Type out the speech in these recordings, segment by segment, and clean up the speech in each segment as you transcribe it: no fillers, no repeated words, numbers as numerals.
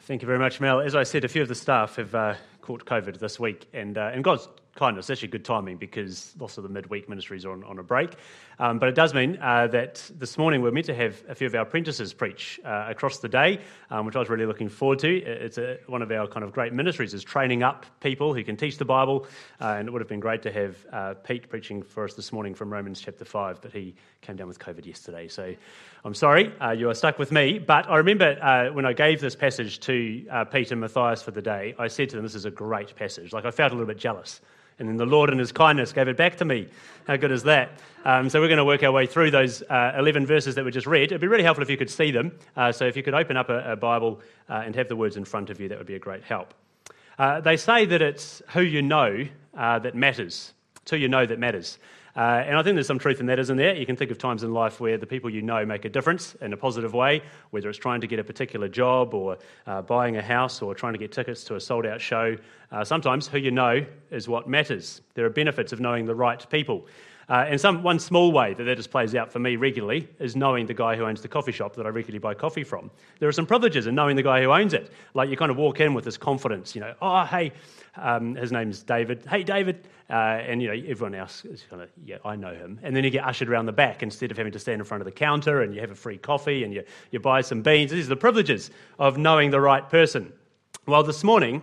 Thank you very much, Mel. As I said, a few of the staff have caught COVID this week, and God's kindness, actually good timing because lots of the midweek ministries are on a break. But it does mean that this morning we're meant to have a few of our apprentices preach across the day, which I was really looking forward to. It's one of our kind of great ministries is training up people who can teach the Bible, and it would have been great to have Pete preaching for us this morning from Romans chapter 5, but he came down with COVID yesterday, so I'm sorry, you are stuck with me. But I remember when I gave this passage to Pete and Matthias for the day, I said to them, this is a great passage. Like, I felt a little bit jealous. And then the Lord in his kindness gave it back to me. How good is that? So we're going to work our way through those 11 verses that we just read. It'd be really helpful if you could see them. So if you could open up a Bible and have the words in front of you, that would be a great help. They say that it's who you know that matters. It's who you know that matters. And I think there's some truth in that, isn't there? You can think of times in life where the people you know make a difference in a positive way, whether it's trying to get a particular job or buying a house or trying to get tickets to a sold-out show. Sometimes who you know is what matters. There are benefits of knowing the right people. And one small way that just plays out for me regularly is knowing the guy who owns the coffee shop that I regularly buy coffee from. There are some privileges in knowing the guy who owns it. Like, you kind of walk in with this confidence, oh, hey, his name's David. Hey, David. And, everyone else is kind of, yeah, I know him. And then you get ushered around the back instead of having to stand in front of the counter, and you have a free coffee and you buy some beans. These are the privileges of knowing the right person. Well, this morning,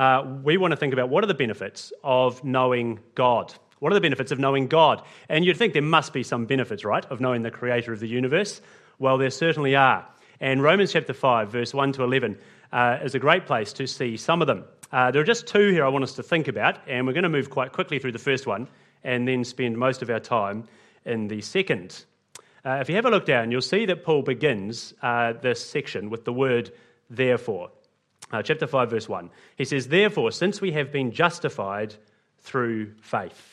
we want to think about what are the benefits of knowing God. What are the benefits of knowing God? And you'd think there must be some benefits, right, of knowing the creator of the universe. Well, there certainly are. And Romans chapter 5, verse 1 to 11 is a great place to see some of them. There are just two here I want us to think about, and we're going to move quite quickly through the first one and then spend most of our time in the second. If you have a look down, you'll see that Paul begins this section with the word therefore. Chapter 5, verse 1. He says, therefore, since we have been justified through faith.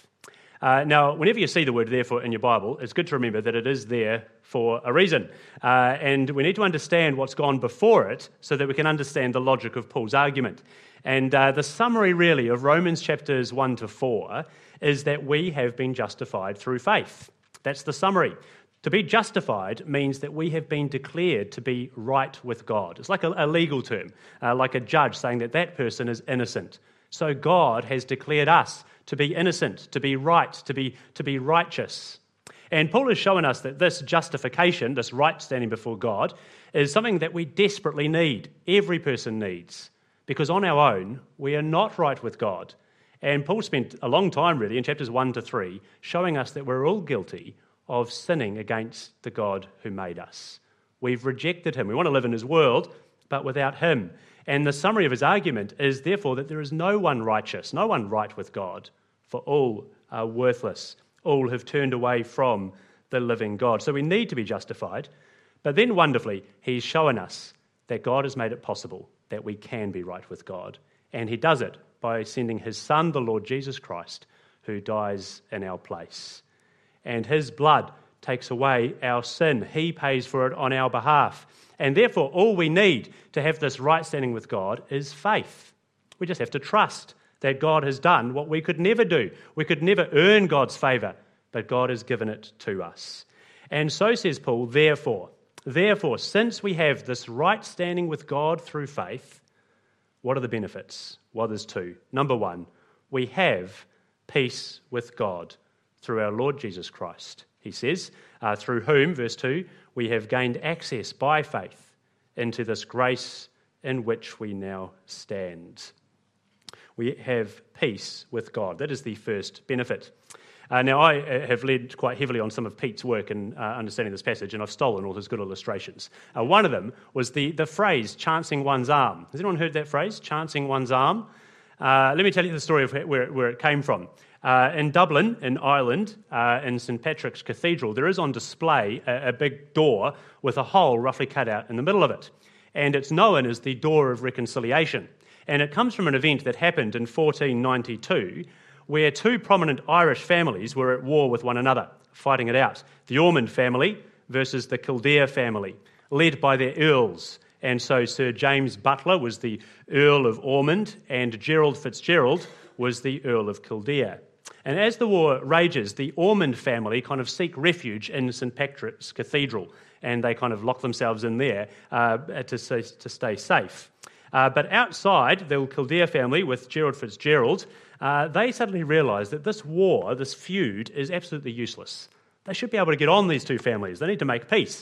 Now, whenever you see the word therefore in your Bible, it's good to remember that it is there for a reason. And we need to understand what's gone before it so that we can understand the logic of Paul's argument. And the summary, really, of Romans chapters 1 to 4 is that we have been justified through faith. That's the summary. To be justified means that we have been declared to be right with God. It's like a legal term, like a judge saying that that person is innocent. So God has declared us to be innocent, to be right, to be righteous. And Paul has shown us that this justification, this right standing before God, is something that we desperately need. Every person needs. Because on our own, we are not right with God. And Paul spent a long time, really, in chapters 1 to 3, showing us that we're all guilty of sinning against the God who made us. We've rejected him. We want to live in his world, but without him. And the summary of his argument is, therefore, that there is no one righteous, no one right with God, for all are worthless. All have turned away from the living God. So we need to be justified. But then, wonderfully, he's shown us that God has made it possible that we can be right with God. And he does it by sending his Son, the Lord Jesus Christ, who dies in our place. And his blood takes away our sin. He pays for it on our behalf. And therefore, all we need to have this right standing with God is faith. We just have to trust that God has done what we could never do. We could never earn God's favour, but God has given it to us. And so says Paul, therefore, since we have this right standing with God through faith, what are the benefits? Well, there's two. Number one, we have peace with God through our Lord Jesus Christ. He says, through whom, verse 2, we have gained access by faith into this grace in which we now stand. We have peace with God. That is the first benefit. Now, I have led quite heavily on some of Pete's work in understanding this passage, and I've stolen all his good illustrations. One of them was the phrase, chancing one's arm. Has anyone heard that phrase, chancing one's arm? Let me tell you the story of where it came from. In Dublin, in Ireland, in St Patrick's Cathedral, there is on display a big door with a hole roughly cut out in the middle of it. And it's known as the Door of Reconciliation. And it comes from an event that happened in 1492 where two prominent Irish families were at war with one another, fighting it out. The Ormond family versus the Kildare family, led by their earls. And so Sir James Butler was the Earl of Ormond and Gerald Fitzgerald was the Earl of Kildare. And as the war rages, the Ormond family kind of seek refuge in St Patrick's Cathedral, and they kind of lock themselves in there to stay safe. But outside, the Kildare family with Gerald Fitzgerald, they suddenly realise that this war, this feud, is absolutely useless. They should be able to get on, these two families. They need to make peace.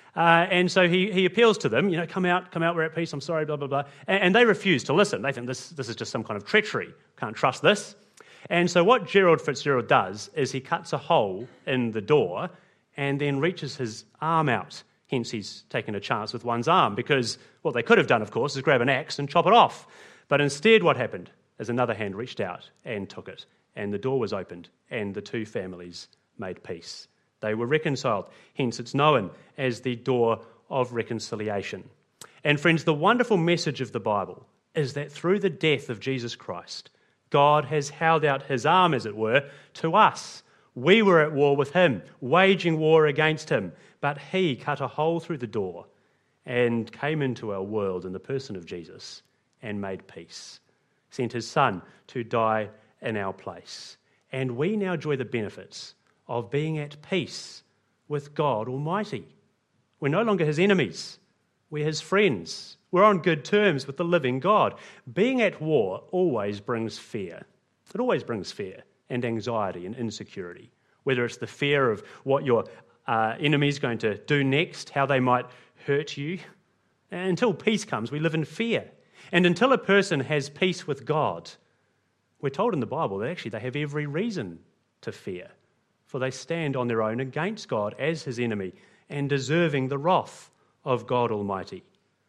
And so he appeals to them, come out, we're at peace, I'm sorry, blah, blah, blah. And they refuse to listen. They think this is just some kind of treachery. Can't trust this. And so what Gerald Fitzgerald does is he cuts a hole in the door and then reaches his arm out. Hence, he's taken a chance with one's arm, because what they could have done, of course, is grab an axe and chop it off. But instead, what happened is another hand reached out and took it, and the door was opened, and the two families made peace. They were reconciled. Hence, it's known as the door of reconciliation. And friends, the wonderful message of the Bible is that through the death of Jesus Christ, God has held out his arm, as it were, to us. We were at war with him, waging war against him, but he cut a hole through the door and came into our world in the person of Jesus and made peace, sent his son to die in our place. And we now enjoy the benefits of being at peace with God Almighty. We're no longer his enemies. We're his friends. We're on good terms with the living God. Being at war always brings fear. It always brings fear and anxiety and insecurity, whether it's the fear of what your enemy is going to do next, how they might hurt you. And until peace comes, we live in fear. And until a person has peace with God, we're told in the Bible that actually they have every reason to fear, for they stand on their own against God as his enemy and deserving the wrath of God Almighty.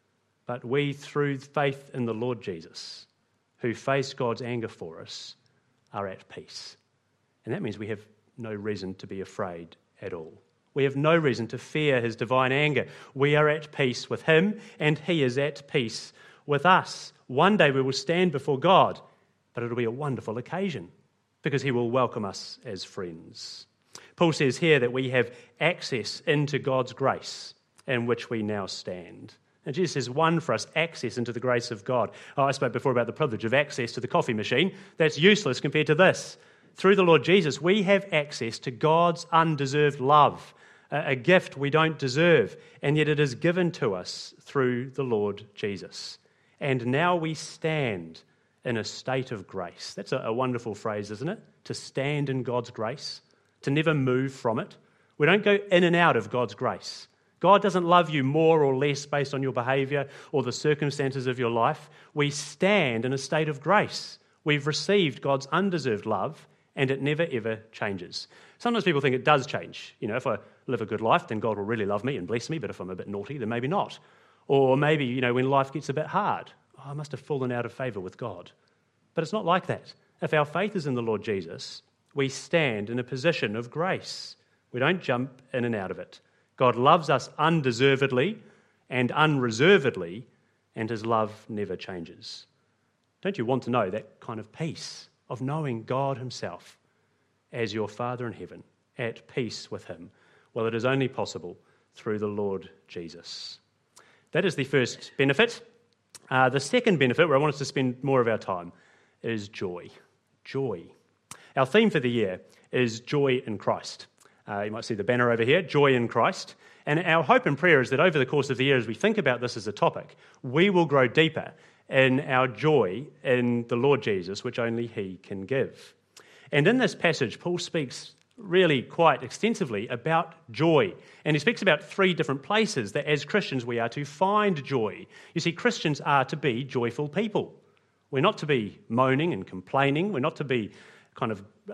But we, through faith in the Lord Jesus, who face God's anger for us, are at peace. And that means we have no reason to be afraid at all. We have no reason to fear his divine anger. We are at peace with him, and he is at peace with us. One day we will stand before God, but it'll be a wonderful occasion because he will welcome us as friends. Paul says here that we have access into God's grace in which we now stand. And Jesus has won for us access into the grace of God. I spoke before about the privilege of access to the coffee machine. That's useless compared to this. Through the Lord Jesus, we have access to God's undeserved love, a gift we don't deserve, and yet it is given to us through the Lord Jesus. And now we stand in a state of grace. That's a wonderful phrase, isn't it? To stand in God's grace, to never move from it. We don't go in and out of God's grace. God doesn't love you more or less based on your behaviour or the circumstances of your life. We stand in a state of grace. We've received God's undeserved love, and it never, ever changes. Sometimes people think it does change. If I live a good life, then God will really love me and bless me, but if I'm a bit naughty, then maybe not. Or maybe, when life gets a bit hard, I must have fallen out of favour with God. But it's not like that. If our faith is in the Lord Jesus, we stand in a position of grace. We don't jump in and out of it. God loves us undeservedly and unreservedly, and his love never changes. Don't you want to know that kind of peace of knowing God himself as your Father in heaven, at peace with him? Well, it is only possible through the Lord Jesus. That is the first benefit. The second benefit, where I want us to spend more of our time, is joy. Joy. Our theme for the year is joy in Christ. You might see the banner over here, joy in Christ. And our hope and prayer is that over the course of the year, as we think about this as a topic, we will grow deeper in our joy in the Lord Jesus, which only he can give. And in this passage, Paul speaks really quite extensively about joy. And he speaks about three different places that as Christians we are to find joy. You see, Christians are to be joyful people. We're not to be moaning and complaining. We're not to be kind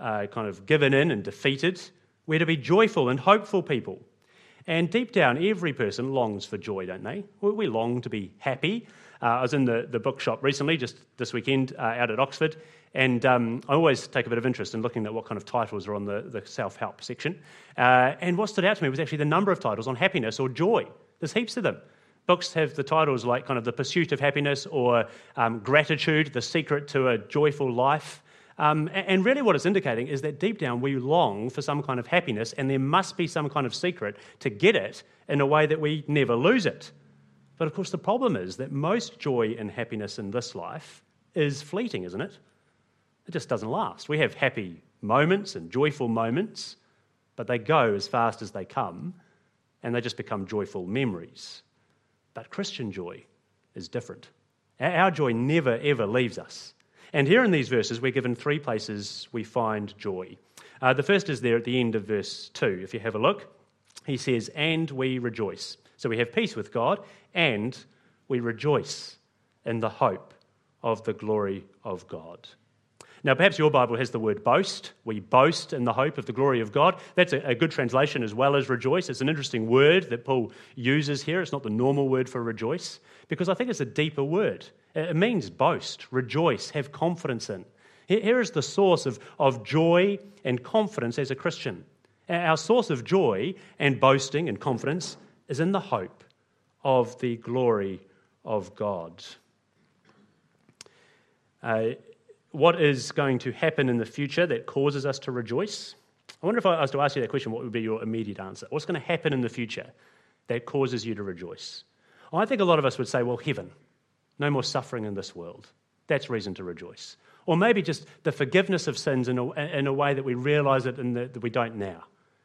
of given in and defeated. We're to be joyful and hopeful people. And deep down, every person longs for joy, don't they? We long to be happy. I was in the bookshop recently, just this weekend, out at Oxford, and I always take a bit of interest in looking at what kind of titles are on the self-help section. And what stood out to me was actually the number of titles on happiness or joy. There's heaps of them. Books have the titles like kind of The Pursuit of Happiness or Gratitude, The Secret to a Joyful Life. And really what it's indicating is that deep down we long for some kind of happiness, and there must be some kind of secret to get it in a way that we never lose it. But of course the problem is that most joy and happiness in this life is fleeting, isn't it? It just doesn't last. We have happy moments and joyful moments, but they go as fast as they come, and they just become joyful memories. But Christian joy is different. Our joy never, ever leaves us. And here in these verses, we're given 3 places we find joy. The first is there at the end of verse 2. If you have a look, he says, and we rejoice. So we have peace with God, and we rejoice in the hope of the glory of God. Now, perhaps your Bible has the word boast. We boast in the hope of the glory of God. That's a good translation as well as rejoice. It's an interesting word that Paul uses here. It's not the normal word for rejoice, because I think it's a deeper word. It means boast, rejoice, have confidence in. Here is the source of joy and confidence as a Christian. Our source of joy and boasting and confidence is in the hope of the glory of God. What is going to happen in the future that causes us to rejoice? I wonder if I was to ask you that question, what would be your immediate answer? What's going to happen in the future that causes you to rejoice? I think a lot of us would say, well, heaven. No more suffering in this world. That's reason to rejoice. Or maybe just the forgiveness of sins in a way that we realise it and that we don't now.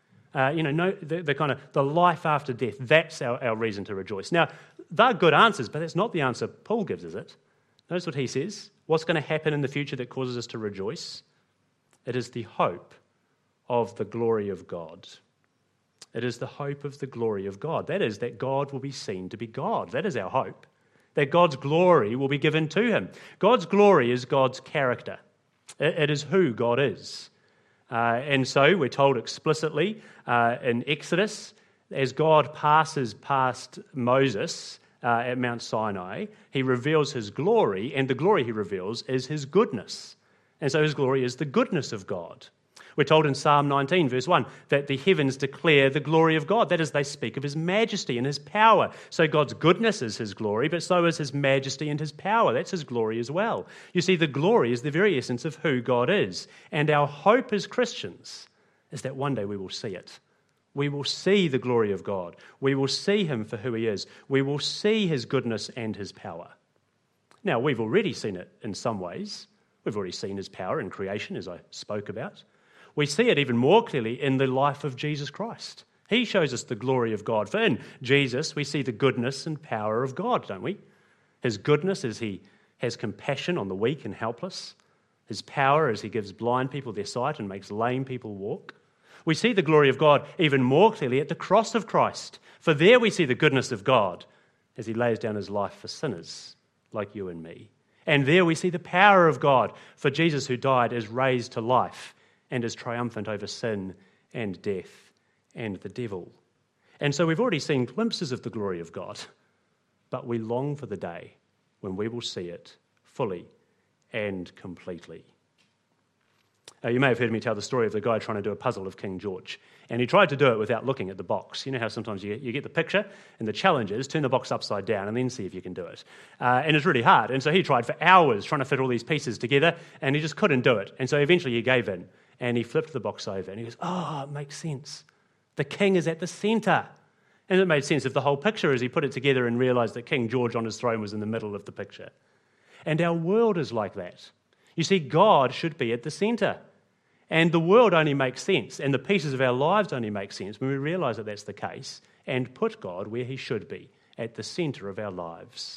The life after death, that's our reason to rejoice. Now, they're good answers, but that's not the answer Paul gives, is it? Notice what he says. What's going to happen in the future that causes us to rejoice? It is the hope of the glory of God. It is the hope of the glory of God. That is, that God will be seen to be God. That is our hope. That God's glory will be given to him. God's glory is God's character. It is who God is. And so we're told explicitly in Exodus, as God passes past Moses at Mount Sinai, he reveals his glory, and the glory he reveals is his goodness. And so his glory is the goodness of God. We're told in Psalm 19, verse 1, that the heavens declare the glory of God. That is, they speak of his majesty and his power. So God's goodness is his glory, but so is his majesty and his power. That's his glory as well. You see, the glory is the very essence of who God is. And our hope as Christians is that one day we will see it. We will see the glory of God. We will see him for who he is. We will see his goodness and his power. Now, we've already seen it in some ways. We've already seen his power in creation, as I spoke about. We see it even more clearly in the life of Jesus Christ. He shows us the glory of God. For in Jesus, we see the goodness and power of God, don't we? His goodness as he has compassion on the weak and helpless. His power as he gives blind people their sight and makes lame people walk. We see the glory of God even more clearly at the cross of Christ. For there we see the goodness of God as he lays down his life for sinners like you and me. And there we see the power of God, for Jesus who died is raised to life and is triumphant over sin and death and the devil. And so we've already seen glimpses of the glory of God, but we long for the day when we will see it fully and completely. You may have heard me tell the story of the guy trying to do a puzzle of King George. And he tried to do it without looking at the box. You know how sometimes you get the picture and the challenge is turn the box upside down and then see if you can do it. And it's really hard. And so he tried for hours trying to fit all these pieces together and he just couldn't do it. And so eventually he gave in and he flipped the box over and he goes, oh, it makes sense. The king is at the centre. And it made sense of the whole picture as he put it together and realised that King George on his throne was in the middle of the picture. And our world is like that. You see, God should be at the centre. And the world only makes sense, and the pieces of our lives only make sense when we realise that that's the case and put God where he should be, at the centre of our lives.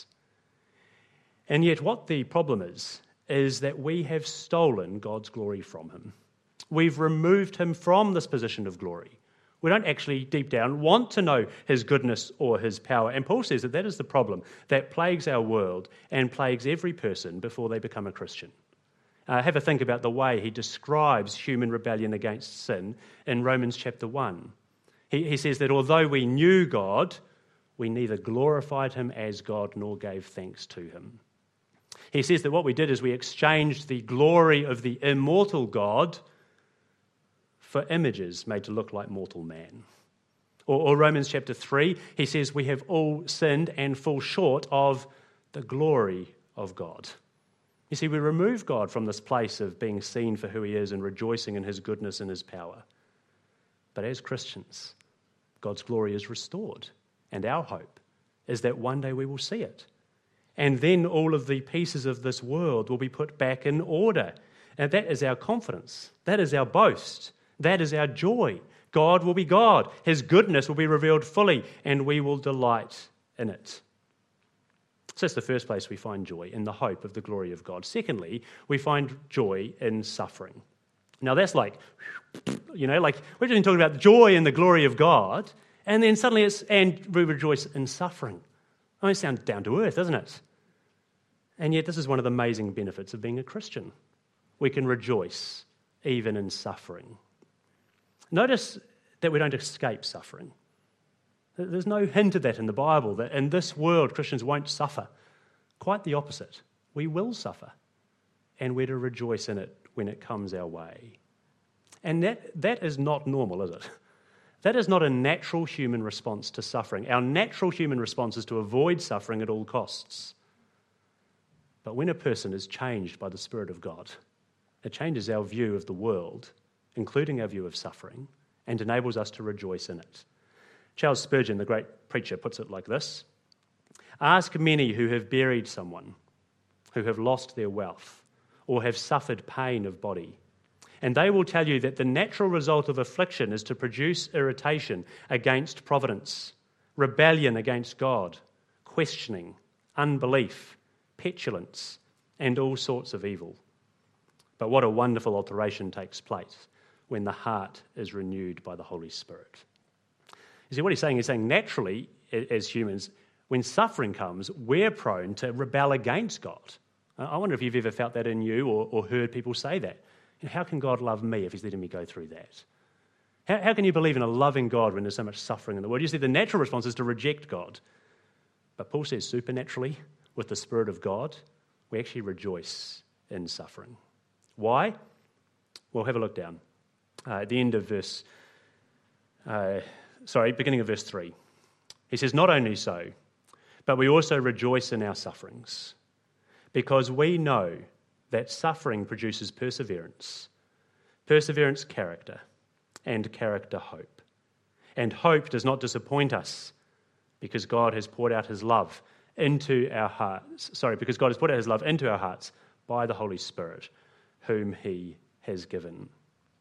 And yet what the problem is that we have stolen God's glory from him. We've removed him from this position of glory. We don't actually, deep down, want to know his goodness or his power. And Paul says that is the problem that plagues our world and plagues every person before they become a Christian. Have a think about the way he describes human rebellion against sin in Romans chapter 1. He says that although we knew God, we neither glorified him as God nor gave thanks to him. He says that what we did is we exchanged the glory of the immortal God for images made to look like mortal man. Or Romans chapter 3, he says we have all sinned and fall short of the glory of God. You see, we remove God from this place of being seen for who he is and rejoicing in his goodness and his power. But as Christians, God's glory is restored, and our hope is that one day we will see it. And then all of the pieces of this world will be put back in order. And that is our confidence. That is our boast. That is our joy. God will be God. His goodness will be revealed fully, and we will delight in it. So that's the first place we find joy, in the hope of the glory of God. Secondly, we find joy in suffering. Now that's like, like we're just talking about the joy and the glory of God, and then suddenly and we rejoice in suffering. Oh, it sounds down to earth, doesn't it? And yet this is one of the amazing benefits of being a Christian. We can rejoice even in suffering. Notice that we don't escape suffering. There's no hint of that in the Bible, that in this world Christians won't suffer. Quite the opposite. We will suffer, and we're to rejoice in it when it comes our way. And that is not normal, is it? That is not a natural human response to suffering. Our natural human response is to avoid suffering at all costs. But when a person is changed by the Spirit of God, it changes our view of the world, including our view of suffering, and enables us to rejoice in it. Charles Spurgeon, the great preacher, puts it like this: "Ask many who have buried someone, who have lost their wealth, or have suffered pain of body, and they will tell you that the natural result of affliction is to produce irritation against providence, rebellion against God, questioning, unbelief, petulance, and all sorts of evil. But what a wonderful alteration takes place when the heart is renewed by the Holy Spirit." You see, what he's saying naturally, as humans, when suffering comes, we're prone to rebel against God. I wonder if you've ever felt that in you or heard people say that. How can God love me if he's letting me go through that? How can you believe in a loving God when there's so much suffering in the world? You see, the natural response is to reject God. But Paul says supernaturally, with the Spirit of God, we actually rejoice in suffering. Why? Well, have a look down. At the end of beginning of verse 3. He says, "Not only so, but we also rejoice in our sufferings, because we know that suffering produces perseverance, perseverance character, and character hope. And hope does not disappoint us, because God has poured out his love into our hearts. Because God has poured out his love into our hearts by the Holy Spirit, whom he has given."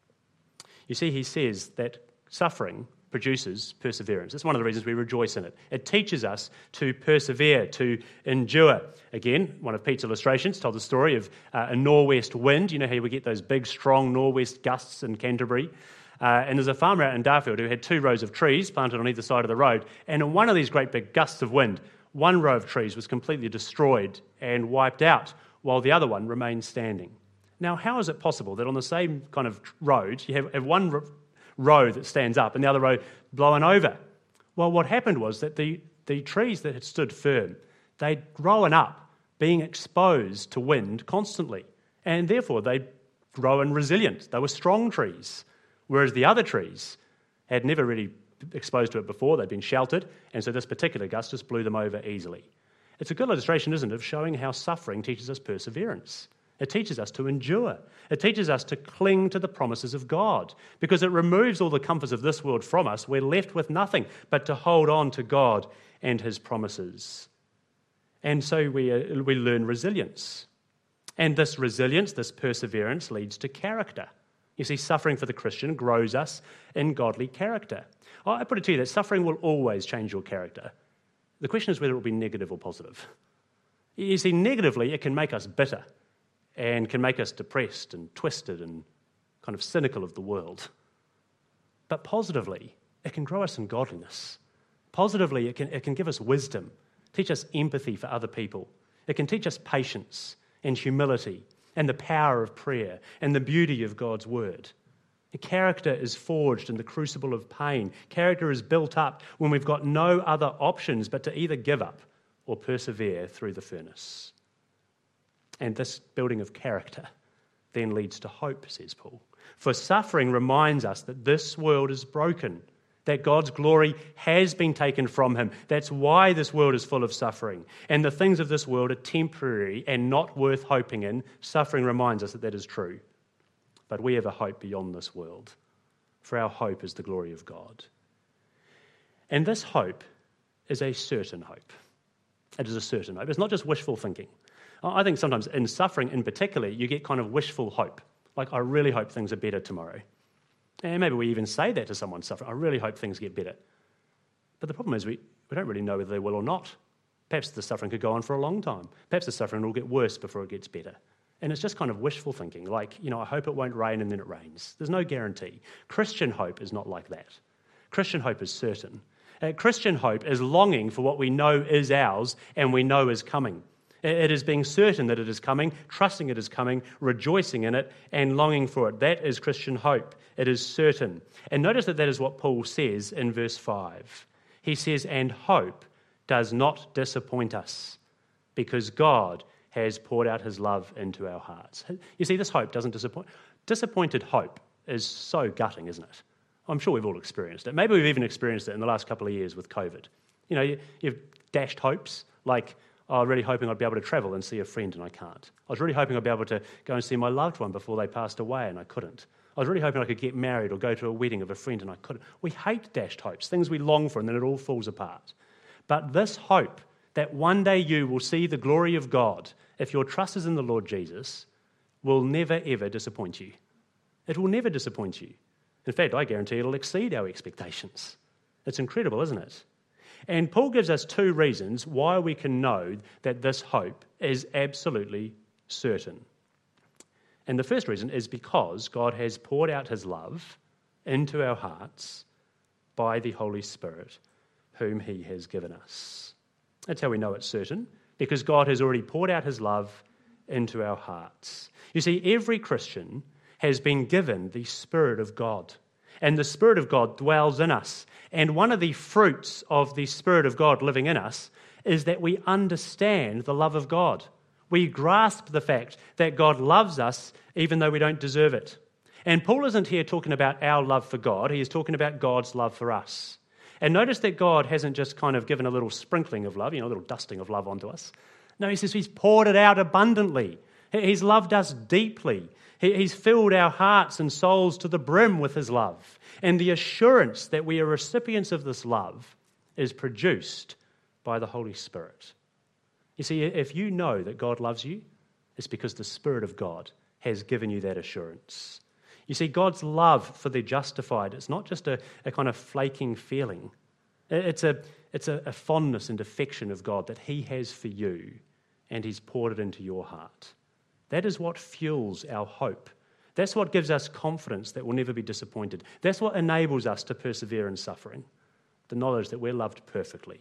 You see, he says that suffering produces perseverance. That's one of the reasons we rejoice in it. It teaches us to persevere, to endure. Again, one of Pete's illustrations told the story of a nor'west wind. You know how we get those big, strong nor'west gusts in Canterbury? And there's a farmer out in Darfield who had 2 rows of trees planted on either side of the road. And in one of these great big gusts of wind, one row of trees was completely destroyed and wiped out, while the other one remained standing. Now, how is it possible that on the same kind of road, you have one row that stands up and the other row blown over? Well, what happened was that the trees that had stood firm, they'd grown up, being exposed to wind constantly, and therefore they'd grown resilient. They were strong trees, whereas the other trees had never really exposed to it before. They'd been sheltered, and so this particular gust just blew them over easily. It's a good illustration, isn't it, of showing how suffering teaches us perseverance. It teaches us to endure. It teaches us to cling to the promises of God. Because it removes all the comforts of this world from us, we're left with nothing but to hold on to God and his promises. And so we learn resilience. And this resilience, this perseverance, leads to character. You see, suffering for the Christian grows us in godly character. I put it to you that suffering will always change your character. The question is whether it will be negative or positive. You see, negatively, it can make us bitter and can make us depressed and twisted and kind of cynical of the world. But positively, it can grow us in godliness. Positively, it can give us wisdom, teach us empathy for other people. It can teach us patience and humility and the power of prayer and the beauty of God's word. Character is forged in the crucible of pain. Character is built up when we've got no other options but to either give up or persevere through the furnace. And this building of character then leads to hope, says Paul. For suffering reminds us that this world is broken, that God's glory has been taken from him. That's why this world is full of suffering. And the things of this world are temporary and not worth hoping in. Suffering reminds us that that is true. But we have a hope beyond this world, for our hope is the glory of God. And this hope is a certain hope. It is a certain hope. It's not just wishful thinking. I think sometimes in suffering in particular, you get kind of wishful hope. Like, I really hope things are better tomorrow. And maybe we even say that to someone suffering. I really hope things get better. But the problem is we don't really know whether they will or not. Perhaps the suffering could go on for a long time. Perhaps the suffering will get worse before it gets better. And it's just kind of wishful thinking, like, I hope it won't rain and then it rains. There's no guarantee. Christian hope is not like that. Christian hope is certain. Christian hope is longing for what we know is ours and we know is coming. It is being certain that it is coming, trusting it is coming, rejoicing in it, and longing for it. That is Christian hope. It is certain. And notice that is what Paul says in verse 5. He says, and hope does not disappoint us because God has poured out his love into our hearts. You see, this hope doesn't disappoint. Disappointed hope is so gutting, isn't it? I'm sure we've all experienced it. Maybe we've even experienced it in the last couple of years with COVID. You've dashed hopes, like, I was really hoping I'd be able to travel and see a friend and I can't. I was really hoping I'd be able to go and see my loved one before they passed away and I couldn't. I was really hoping I could get married or go to a wedding of a friend and I couldn't. We hate dashed hopes, things we long for and then it all falls apart. But this hope that one day you will see the glory of God, if your trust is in the Lord Jesus, will never ever disappoint you. It will never disappoint you. In fact, I guarantee it'll exceed our expectations. It's incredible, isn't it? And Paul gives us two reasons why we can know that this hope is absolutely certain. And the first reason is because God has poured out his love into our hearts by the Holy Spirit, whom he has given us. That's how we know it's certain, because God has already poured out his love into our hearts. You see, every Christian has been given the Spirit of God, and the Spirit of God dwells in us. And one of the fruits of the Spirit of God living in us is that we understand the love of God. We grasp the fact that God loves us even though we don't deserve it. And Paul isn't here talking about our love for God, he is talking about God's love for us. And notice that God hasn't just kind of given a little sprinkling of love, a little dusting of love onto us. No, he says he's poured it out abundantly. He's loved us deeply. He's filled our hearts and souls to the brim with his love. And the assurance that we are recipients of this love is produced by the Holy Spirit. You see, if you know that God loves you, it's because the Spirit of God has given you that assurance. You see, God's love for the justified, it's not just a kind of flaking feeling. It's a fondness and affection of God that he has for you, and he's poured it into your heart. That is what fuels our hope. That's what gives us confidence that we'll never be disappointed. That's what enables us to persevere in suffering. The knowledge that we're loved perfectly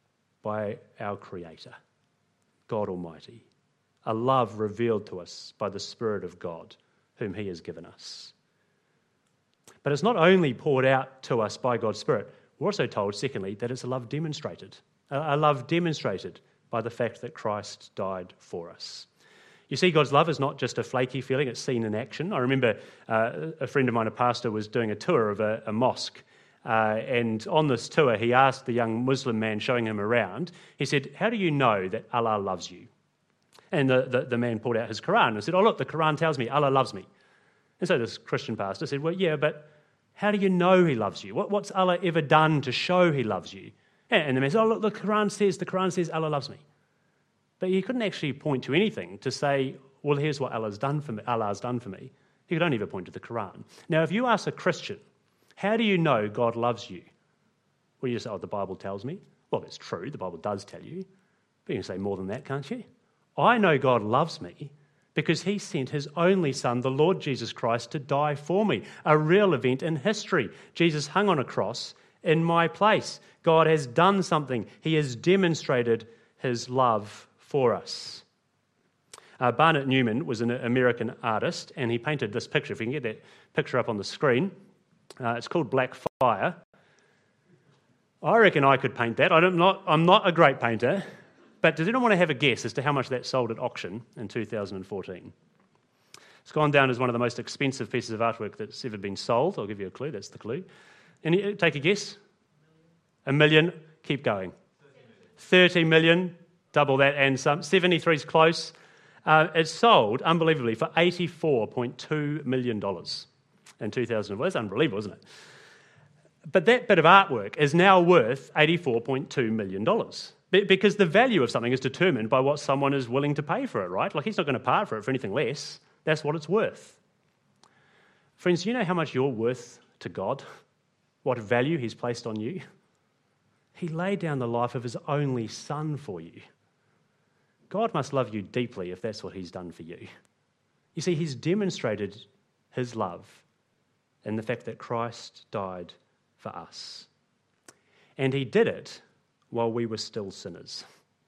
by our Creator, God Almighty. A love revealed to us by the Spirit of God, whom he has given us. But it's not only poured out to us by God's Spirit. We're also told, secondly, that it's a love demonstrated. A love demonstrated by the fact that Christ died for us. You see, God's love is not just a flaky feeling, it's seen in action. I remember a friend of mine, a pastor, was doing a tour of a mosque. And on this tour, he asked the young Muslim man showing him around, he said, how do you know that Allah loves you? And the man pulled out his Quran and said, oh, look, the Quran tells me Allah loves me. And so this Christian pastor said, well, yeah, but how do you know he loves you? What's Allah ever done to show he loves you? And the man said, oh, look, the Quran says Allah loves me. But he couldn't actually point to anything to say, well, here's what Allah's done for me. He could only ever point to the Quran. Now, if you ask a Christian, how do you know God loves you? Well, you just say, oh, the Bible tells me. Well, that's true, the Bible does tell you. But you can say more than that, can't you? I know God loves me because he sent his only son, the Lord Jesus Christ, to die for me. A real event in history. Jesus hung on a cross in my place. God has done something. He has demonstrated his love for us. Barnett Newman was an American artist, and he painted this picture. If we can get that picture up on the screen. It's called Black Fire. I reckon I could paint that. I'm not a great painter, but does anyone want to have a guess as to how much that sold at auction in 2014? It's gone down as one of the most expensive pieces of artwork that's ever been sold. I'll give you a clue. That's the clue. Take a guess. $1 million. Keep going. 30 million. Double that and some. 73 is close. It sold, unbelievably, for $84.2 million in 2004. That's unbelievable, isn't it? But that bit of artwork is now worth $84.2 million because the value of something is determined by what someone is willing to pay for it, right? Like, he's not going to part for it for anything less. That's what it's worth. Friends, do you know how much you're worth to God? What value he's placed on you? He laid down the life of his only Son for you. God must love you deeply if that's what he's done for you. You see, he's demonstrated his love in the fact that Christ died for us. And he did it while we were still sinners.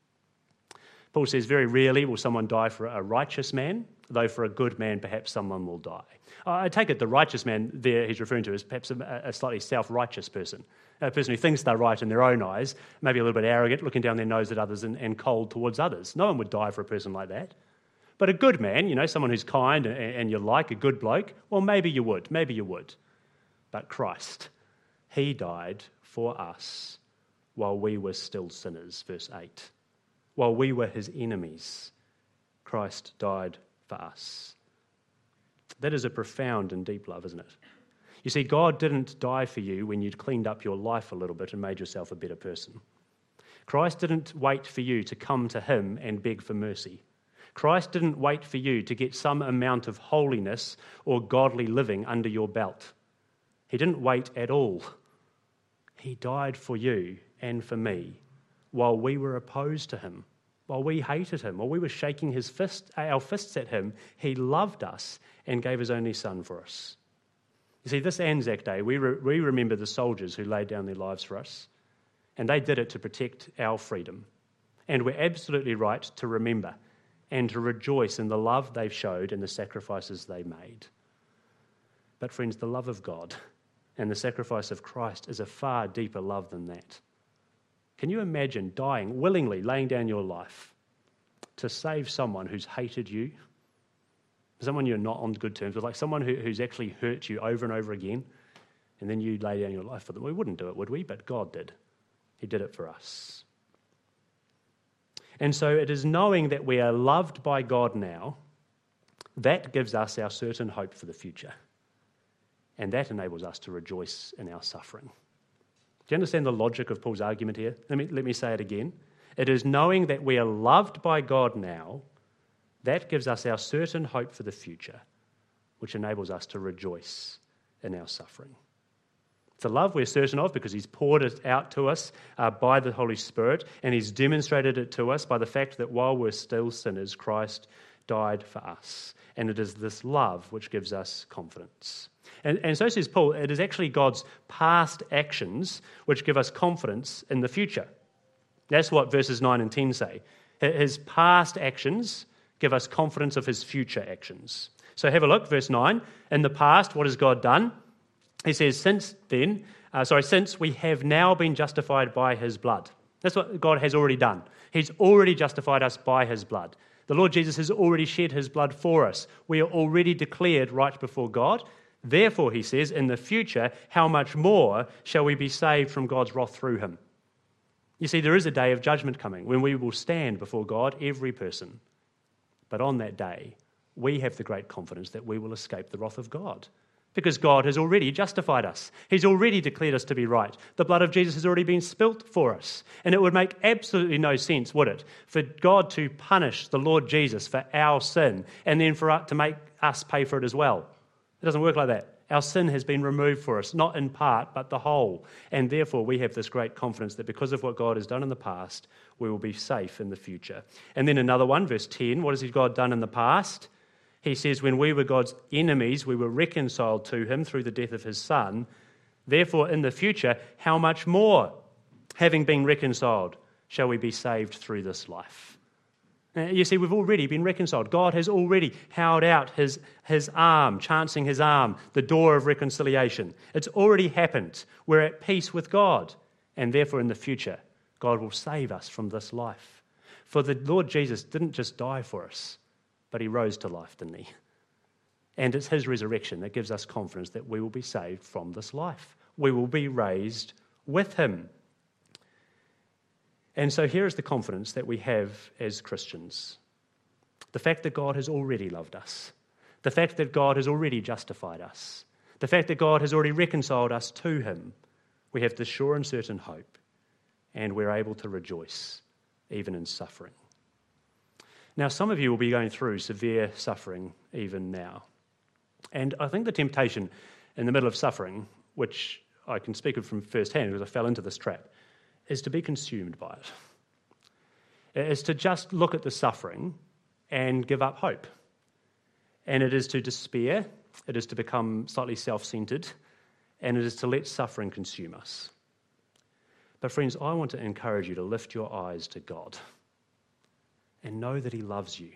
Paul says very rarely will someone die for a righteous man, though for a good man perhaps someone will die. I take it the righteous man there he's referring to is perhaps a slightly self-righteous person, a person who thinks they're right in their own eyes, maybe a little bit arrogant, looking down their nose at others and cold towards others. No one would die for a person like that. But a good man, someone who's kind and you like, a good bloke, well, maybe you would. But Christ, he died for us while we were still sinners, verse 8. While we were his enemies, Christ died for us. That is a profound and deep love, isn't it? You see, God didn't die for you when you'd cleaned up your life a little bit and made yourself a better person. Christ didn't wait for you to come to him and beg for mercy. Christ didn't wait for you to get some amount of holiness or godly living under your belt. He didn't wait at all. He died for you and for me while we were opposed to him, while we hated him, while we were shaking our fists at him. He loved us and gave his only Son for us. You see, this Anzac Day, we remember the soldiers who laid down their lives for us, and they did it to protect our freedom. And we're absolutely right to remember and to rejoice in the love they've showed and the sacrifices they made. But friends, the love of God and the sacrifice of Christ is a far deeper love than that. Can you imagine dying, willingly laying down your life to save someone who's hated you, someone you're not on good terms with, like someone who's actually hurt you over and over again, and then you lay down your life for them? We wouldn't do it, would we? But God did. He did it for us. And so it is knowing that we are loved by God now, that gives us our certain hope for the future. And that enables us to rejoice in our suffering. Do you understand the logic of Paul's argument here? Let me say it again. It is knowing that we are loved by God now, that gives us our certain hope for the future, which enables us to rejoice in our suffering. It's a love we're certain of because he's poured it out to us by the Holy Spirit, and he's demonstrated it to us by the fact that while we're still sinners, Christ died for us. And it is this love which gives us confidence. And so says Paul, it is actually God's past actions which give us confidence in the future. That's what verses 9 and 10 say. His past actions give us confidence of his future actions. So have a look, verse 9. In the past, what has God done? He says, since we have now been justified by his blood. That's what God has already done. He's already justified us by his blood. The Lord Jesus has already shed his blood for us. We are already declared right before God. Therefore, he says, in the future, how much more shall we be saved from God's wrath through him? You see, there is a day of judgment coming when we will stand before God, every person. But on that day, we have the great confidence that we will escape the wrath of God, because God has already justified us. He's already declared us to be right. The blood of Jesus has already been spilt for us. And it would make absolutely no sense, would it, for God to punish the Lord Jesus for our sin and then to make us pay for it as well. It doesn't work like that. Our sin has been removed for us, not in part, but the whole. And therefore, we have this great confidence that because of what God has done in the past, we will be safe in the future. And then another one, verse 10, what has God done in the past? He says, when we were God's enemies, we were reconciled to him through the death of his Son. Therefore, in the future, how much more, having been reconciled, shall we be saved through this life? You see, we've already been reconciled. God has already held out his arm, chancing his arm, the door of reconciliation. It's already happened. We're at peace with God. And therefore, in the future, God will save us from this life. For the Lord Jesus didn't just die for us, but he rose to life, didn't he? And it's his resurrection that gives us confidence that we will be saved from this life. We will be raised with him. And so here is the confidence that we have as Christians. The fact that God has already loved us. The fact that God has already justified us. The fact that God has already reconciled us to him. We have this sure and certain hope. And we're able to rejoice, even in suffering. Now, some of you will be going through severe suffering even now. And I think the temptation in the middle of suffering, which I can speak of from first hand because I fell into this trap, is to be consumed by it. It is to just look at the suffering and give up hope. And it is to despair, it is to become slightly self-centered, and it is to let suffering consume us. But friends, I want to encourage you to lift your eyes to God and know that he loves you.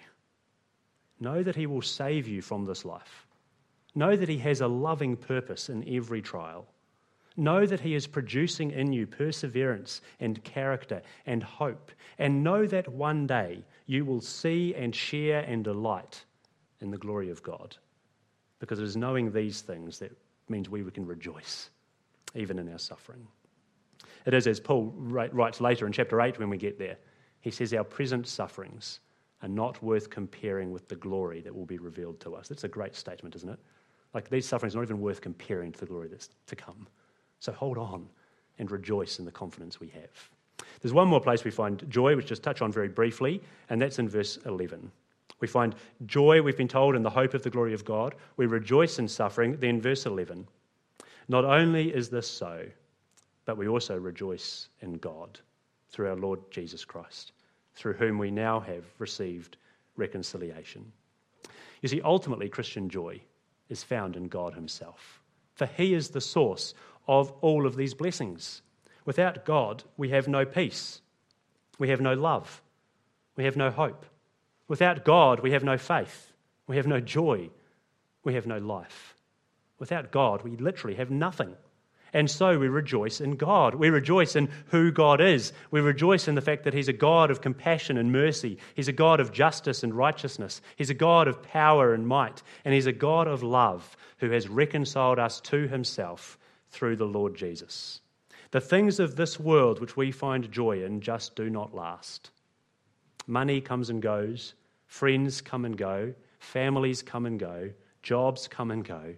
Know that he will save you from this life. Know that he has a loving purpose in every trial. Know that he is producing in you perseverance and character and hope. And know that one day you will see and share and delight in the glory of God. Because it is knowing these things that means we can rejoice, even in our suffering. It is, as Paul writes later in chapter 8 when we get there, he says our present sufferings are not worth comparing with the glory that will be revealed to us. That's a great statement, isn't it? Like, these sufferings are not even worth comparing to the glory that's to come. So hold on and rejoice in the confidence we have. There's one more place we find joy, which just touch on very briefly, and that's in verse 11. We find joy, we've been told, in the hope of the glory of God. We rejoice in suffering. Then verse 11. Not only is this so, but we also rejoice in God through our Lord Jesus Christ, through whom we now have received reconciliation. You see, ultimately, Christian joy is found in God himself, for he is the source of all of these blessings. Without God, we have no peace. We have no love. We have no hope. Without God, we have no faith. We have no joy. We have no life. Without God, we literally have nothing. And so we rejoice in God. We rejoice in who God is. We rejoice in the fact that he's a God of compassion and mercy. He's a God of justice and righteousness. He's a God of power and might. And he's a God of love who has reconciled us to himself through the Lord Jesus. The things of this world which we find joy in just do not last. Money comes and goes. Friends come and go. Families come and go. Jobs come and go.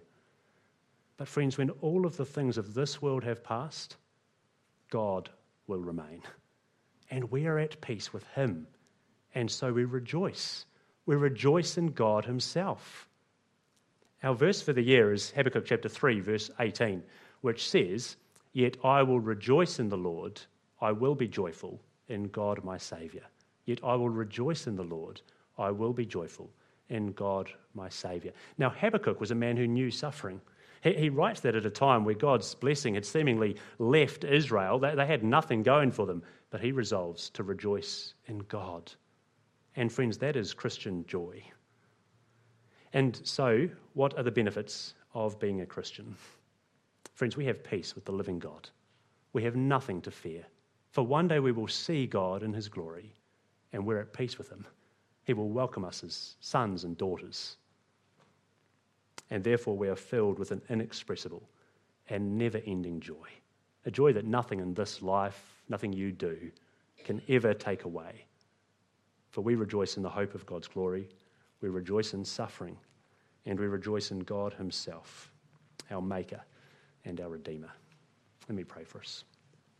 But friends, when all of the things of this world have passed, God will remain. And we are at peace with him. And so we rejoice. We rejoice in God himself. Our verse for the year is Habakkuk chapter 3, verse 18, which says, "Yet I will rejoice in the Lord. I will be joyful in God my Saviour. Yet I will rejoice in the Lord. I will be joyful in God my Saviour." Now, Habakkuk was a man who knew suffering. He writes that at a time where God's blessing had seemingly left Israel. They had nothing going for them, but he resolves to rejoice in God. And friends, that is Christian joy. And so, what are the benefits of being a Christian? Friends, we have peace with the living God. We have nothing to fear. For one day we will see God in his glory, and we're at peace with him. He will welcome us as sons and daughters. And therefore we are filled with an inexpressible and never-ending joy. A joy that nothing in this life, nothing you do, can ever take away. For we rejoice in the hope of God's glory. We rejoice in suffering. And we rejoice in God himself, our Maker and our Redeemer. Let me pray for us.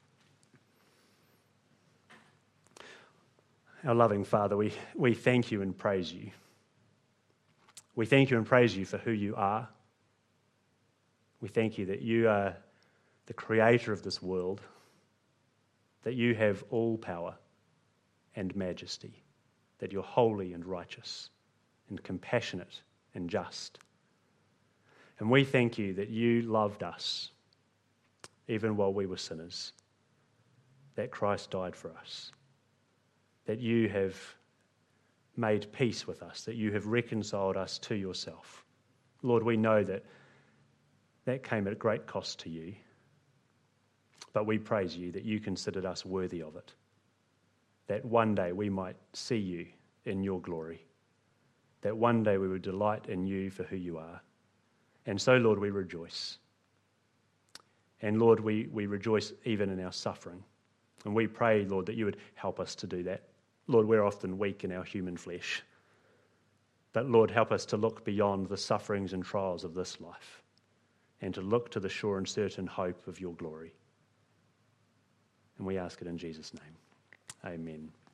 Our loving Father, we thank you and praise you. We thank you and praise you for who you are. We thank you that you are the creator of this world, that you have all power and majesty, that you're holy and righteous and compassionate and just. And we thank you that you loved us even while we were sinners, that Christ died for us, that you have made peace with us, that you have reconciled us to yourself. Lord, we know that that came at great cost to you, but we praise you that you considered us worthy of it, that one day we might see you in your glory, that one day we would delight in you for who you are. And so, Lord, we rejoice. And Lord, we rejoice even in our suffering. And we pray, Lord, that you would help us to do that. Lord, we're often weak in our human flesh. But Lord, help us to look beyond the sufferings and trials of this life and to look to the sure and certain hope of your glory. And we ask it in Jesus' name. Amen.